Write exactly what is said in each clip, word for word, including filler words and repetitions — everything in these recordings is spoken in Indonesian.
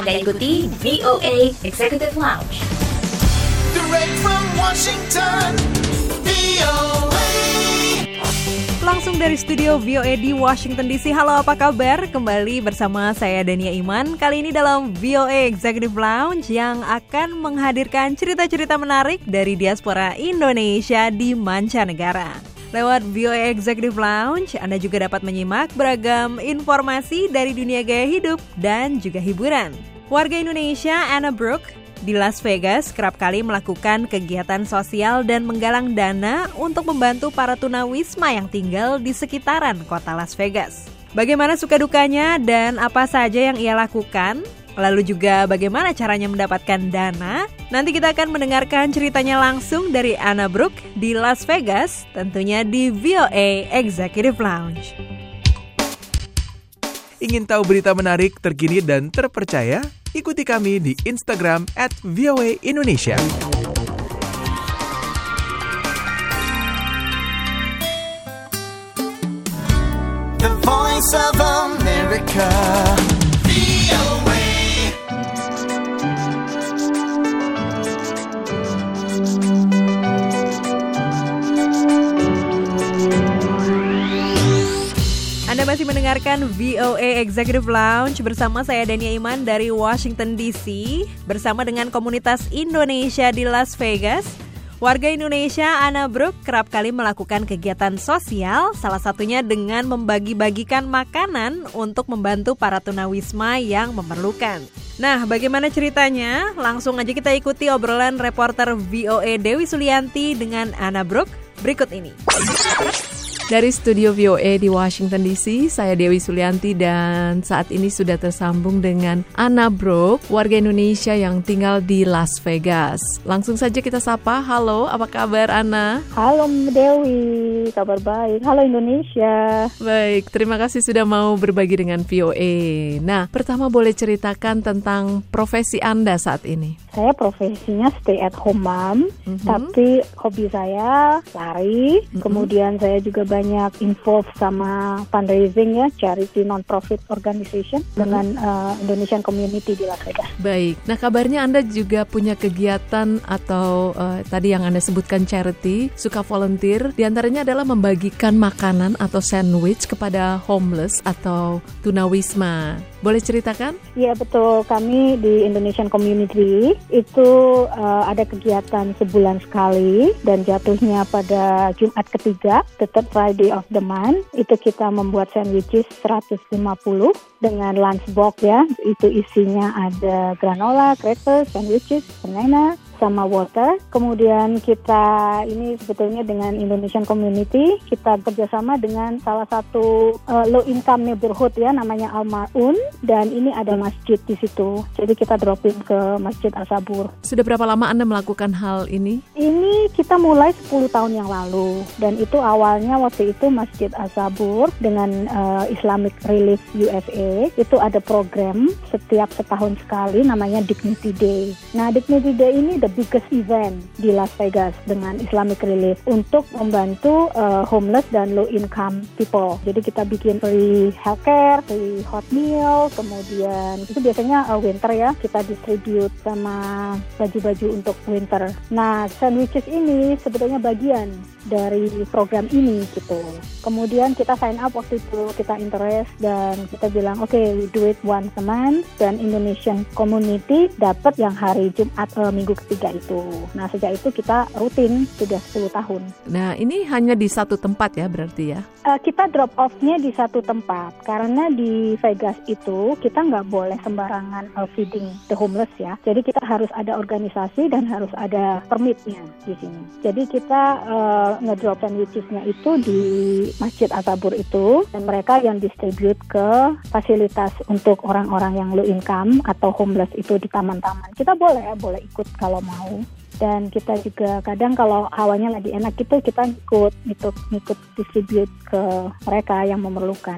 Anda ikuti V O A Executive Lounge. Direct from Washington, V O A. Langsung dari studio V O A di Washington D C. Halo, apa kabar? Kembali bersama saya Dania Iman. Kali ini dalam V O A Executive Lounge yang akan menghadirkan cerita-cerita menarik dari diaspora Indonesia di mancanegara. Lewat V O A Executive Lounge, Anda juga dapat menyimak beragam informasi dari dunia gaya hidup dan juga hiburan. Warga Indonesia Anna Brooke di Las Vegas kerap kali melakukan kegiatan sosial dan menggalang dana untuk membantu para tunawisma yang tinggal di sekitaran kota Las Vegas. Bagaimana suka dukanya dan apa saja yang ia lakukan? Lalu juga bagaimana caranya mendapatkan dana? Nanti kita akan mendengarkan ceritanya langsung dari Anna Brooke di Las Vegas, tentunya di V O A Executive Lounge. Ingin tahu berita menarik, terkini dan terpercaya? Ikuti kami di Instagram at V O A Indonesia. The Voice of America, V O A. Anda masih mendengarkan V O A Executive Lounge bersama saya Dania Iman dari Washington D C bersama dengan komunitas Indonesia di Las Vegas. Warga Indonesia Anna Brooke kerap kali melakukan kegiatan sosial, salah satunya dengan membagi-bagikan makanan untuk membantu para tunawisma yang memerlukan. Nah, bagaimana ceritanya? Langsung aja kita ikuti obrolan reporter V O A Dewi Sulianti dengan Anna Brooke berikut ini. Dari studio V O A di Washington D C, saya Dewi Sulianti dan saat ini sudah tersambung dengan Anna Brooke, warga Indonesia yang tinggal di Las Vegas. Langsung saja kita sapa. Halo, apa kabar Anna? Halo Dewi, kabar baik. Halo Indonesia. Baik, terima kasih sudah mau berbagi dengan V O A. Nah, pertama boleh ceritakan tentang profesi Anda saat ini? Saya profesinya stay at home mom, mm-hmm. tapi hobi saya lari, mm-hmm. kemudian saya juga banyak banyak involved sama fundraising ya, charity non-profit organization hmm. dengan uh, Indonesian community di Las Vegas. Baik, nah kabarnya Anda juga punya kegiatan atau uh, tadi yang Anda sebutkan charity, suka volunteer, diantaranya adalah membagikan makanan atau sandwich kepada homeless atau tunawisma. Boleh ceritakan? Iya betul, kami di Indonesian community itu uh, ada kegiatan sebulan sekali dan jatuhnya pada Jumat ketiga, tetap Friday of the month, itu kita membuat sandwiches seratus lima puluh dengan lunchbox ya, itu isinya ada granola, crackers, sandwiches, banana, sama water. Kemudian kita ini sebetulnya dengan Indonesian Community, kita kerjasama dengan salah satu uh, low income neighborhood ya, namanya Al-Mar'un, dan ini ada masjid di situ. Jadi kita dropin ke Masjid Al-Sabur. Sudah berapa lama Anda melakukan hal ini? Ini kita mulai sepuluh tahun yang lalu, dan itu awalnya waktu itu Masjid Al-Sabur dengan uh, Islamic Relief U S A, itu ada program setiap setahun sekali namanya Dignity Day. Nah, Dignity Day ini the biggest event di Las Vegas dengan Islamic Relief untuk membantu uh, homeless dan low income people. Jadi kita bikin free healthcare, free hot meal, kemudian itu biasanya uh, winter ya, kita distribute sama baju-baju untuk winter. Nah, sandwiches ini sebetulnya bagian dari program ini gitu. Kemudian kita sign up waktu itu, kita interest dan kita bilang oke, okay, we do it once a month, dan Indonesian community dapat yang hari Jumat uh, minggu ketiga itu. Nah, sejak itu kita rutin sudah sepuluh tahun. Nah, ini hanya di satu tempat ya berarti ya? Uh, kita drop off-nya di satu tempat karena di Vegas itu kita nggak boleh sembarangan uh, feeding the homeless ya. Jadi kita harus ada organisasi dan harus ada permitnya di sini. Jadi kita uh, ngedrop sandwiches-nya itu di Masjid Al-Sabur itu, dan mereka yang distribute ke fasilitas untuk orang-orang yang low income atau homeless itu di taman-taman. Kita boleh ya, boleh ikut kalau mau. Dan kita juga kadang kalau hawanya lagi enak gitu, kita ikut ikut ikut distribute ke mereka yang memerlukan.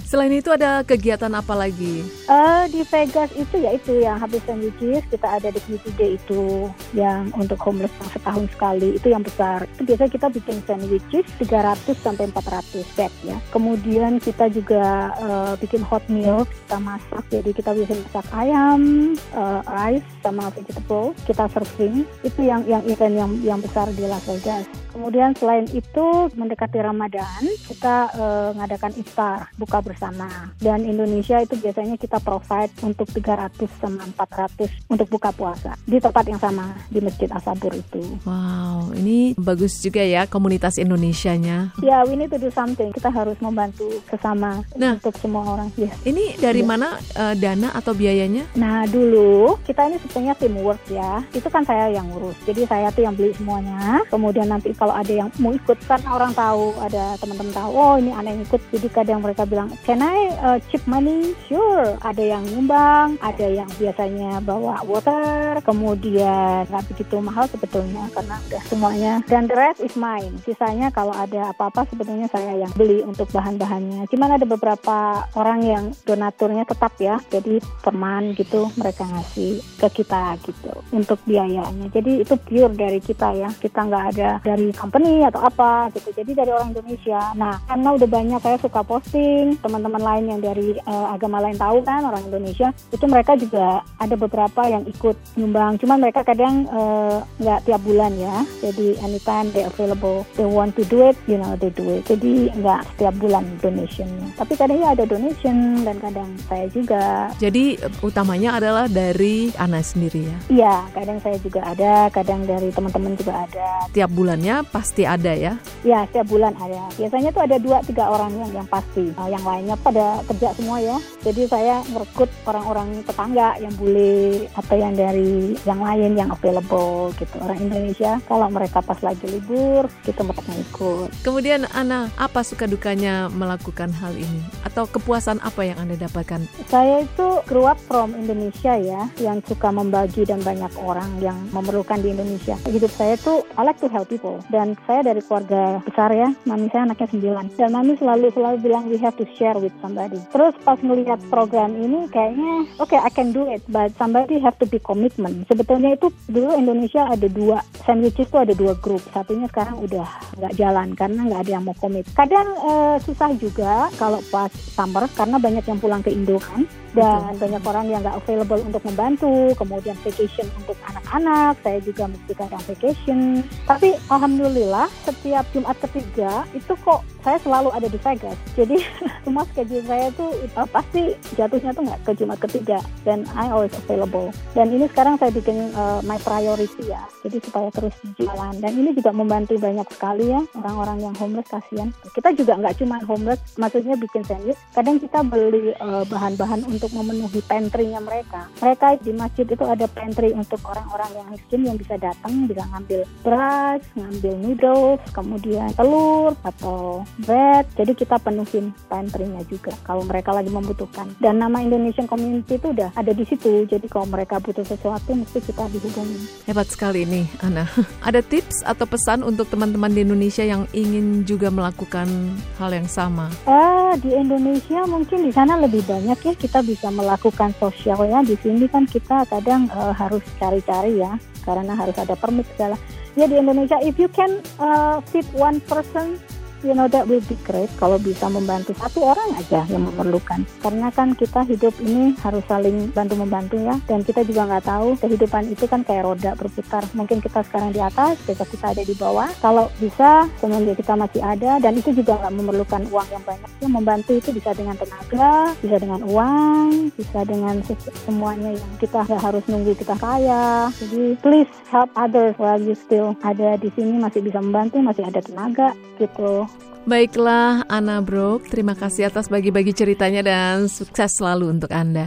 Selain itu ada kegiatan apa lagi? Uh, di Vegas itu ya itu yang habis sandwiches, kita ada di Beauty Day itu yang untuk homeless yang setahun sekali, itu yang besar. Itu biasanya kita bikin sandwiches tiga ratus sampai empat ratus set ya. Kemudian kita juga uh, bikin hot meal, kita masak, jadi kita bisa masak ayam, uh, rice sama vegetable, kita serving. Itu yang yang event yang yang besar di Las Vegas. Kemudian selain itu mendekati Ramadan, kita uh, ngadakan iftar, buka bersama. Dan Indonesia itu biasanya kita provide untuk tiga ratus sama empat ratus untuk buka puasa di tempat yang sama di Masjid As-Sabur itu. Wow, ini bagus juga ya komunitas Indonesianya. Ya, yeah, we need to do something. Kita harus membantu sesama nah, untuk semua orang. Yes. Ini dari yes. mana uh, dana atau biayanya? Nah, dulu kita ini sebenarnya teamwork ya. Itu kan saya yang ngurus. Jadi saya tuh yang beli semuanya. Kemudian nanti kalau ada yang mau ikut, karena orang tahu, ada teman-teman tahu, oh ini anak yang ikut, jadi kadang mereka bilang, can I uh, chip money? Sure. Ada yang nyumbang, ada yang biasanya bawa water, kemudian nggak begitu mahal sebetulnya karena udah semuanya, dan the rest is mine. Sisanya kalau ada apa-apa sebetulnya saya yang beli untuk bahan-bahannya. Cuman ada beberapa orang yang donaturnya tetap ya, jadi per month gitu mereka ngasih ke kita gitu untuk biayanya. Jadi itu pure dari kita ya, kita nggak ada dari company atau apa gitu, jadi dari orang Indonesia. Nah, karena udah banyak saya suka posting, teman-teman lain yang dari uh, agama lain tahu kan orang Indonesia, itu mereka juga ada beberapa yang ikut nyumbang, cuman mereka kadang nggak uh, tiap bulan ya, jadi anytime they available, they want to do it, you know, they do it, jadi nggak setiap bulan donationnya, tapi kadang ya ada donation dan kadang saya juga. Jadi utamanya adalah dari Ana sendiri ya? Iya, kadang saya juga ada, kadang dari teman-teman juga ada. Tiap bulannya pasti ada ya? Ya, setiap bulan ada. Biasanya tuh ada dua tiga orang yang yang pasti. Nah, yang lainnya pada kerja semua ya. Jadi saya merekrut orang-orang tetangga yang bule atau yang dari yang lain yang available gitu. Orang Indonesia kalau mereka pas lagi libur, gitu mereka ikut. Kemudian Ana, apa suka dukanya melakukan hal ini? Atau kepuasan apa yang Anda dapatkan? Saya itu grew up from Indonesia ya, yang suka membagi dan banyak orang yang memerlukan di Indonesia. Hidup saya tuh I like to help people. Dan saya dari keluarga besar ya, mami saya anaknya sembilan. Dan mami selalu selalu bilang we have to share with somebody. Terus pas ngelihat program ini kayaknya, oke okay, I can do it, but somebody have to be commitment. Sebetulnya itu dulu Indonesia ada dua, sandwiches tuh ada dua grup. Satunya sekarang udah nggak jalan karena nggak ada yang mau komit. Kadang eh, susah juga kalau pas summer karena banyak yang pulang ke Indo kan. Dan betul, banyak orang yang nggak available untuk membantu, kemudian vacation untuk anak-anak, saya juga mesti kadang vacation. Tapi alhamdulillah setiap Jumat ketiga itu kok saya selalu ada di Vegas. Jadi semua schedule saya tuh uh, pasti jatuhnya tuh nggak ke Jumat ketiga, dan I always available. Dan ini sekarang saya bikin uh, my priority ya, jadi supaya terus jalan. Dan ini juga membantu banyak sekali ya orang-orang yang homeless, kasihan. Kita juga nggak cuma homeless, maksudnya bikin sandwich. Kadang kita beli uh, bahan-bahan untuk untuk memenuhi pantry-nya mereka. Mereka di masjid itu ada pantry untuk orang-orang yang miskin yang bisa datang, bisa ngambil beras, ngambil noodles, kemudian telur atau bread. Jadi kita penuhin pantry-nya juga kalau mereka lagi membutuhkan. Dan nama Indonesian Community itu udah ada di situ. Jadi kalau mereka butuh sesuatu mesti kita dihubungi. Hebat sekali nih, Ana. Ada tips atau pesan untuk teman-teman di Indonesia yang ingin juga melakukan hal yang sama? Eh, di Indonesia mungkin di sana lebih banyak ya kita bisa bisa melakukan sosial ya. Di sini kan kita kadang uh, harus cari-cari ya, karena harus ada permit segala. Ya di Indonesia, if you can uh, feed one person, you know, that will be great. Kalau bisa membantu satu orang aja yang memerlukan. Karena kan kita hidup ini harus saling bantu-membantu ya. Dan kita juga nggak tahu, kehidupan itu kan kayak roda berputar. Mungkin kita sekarang di atas, besok kita ada di bawah. Kalau bisa, semenjak kita masih ada, dan itu juga nggak memerlukan uang yang banyak. Yang membantu itu bisa dengan tenaga, bisa dengan uang, bisa dengan semuanya yang kita nggak harus nunggu kita kaya. Jadi please help others while you still ada di sini, masih bisa membantu, masih ada tenaga gitu. Baiklah, Ana Brok, terima kasih atas bagi-bagi ceritanya dan sukses selalu untuk Anda.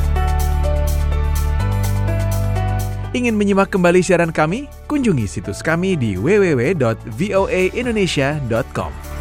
Ingin menyimak kembali siaran kami? Kunjungi situs kami di w w w dot voa indonesia dot com.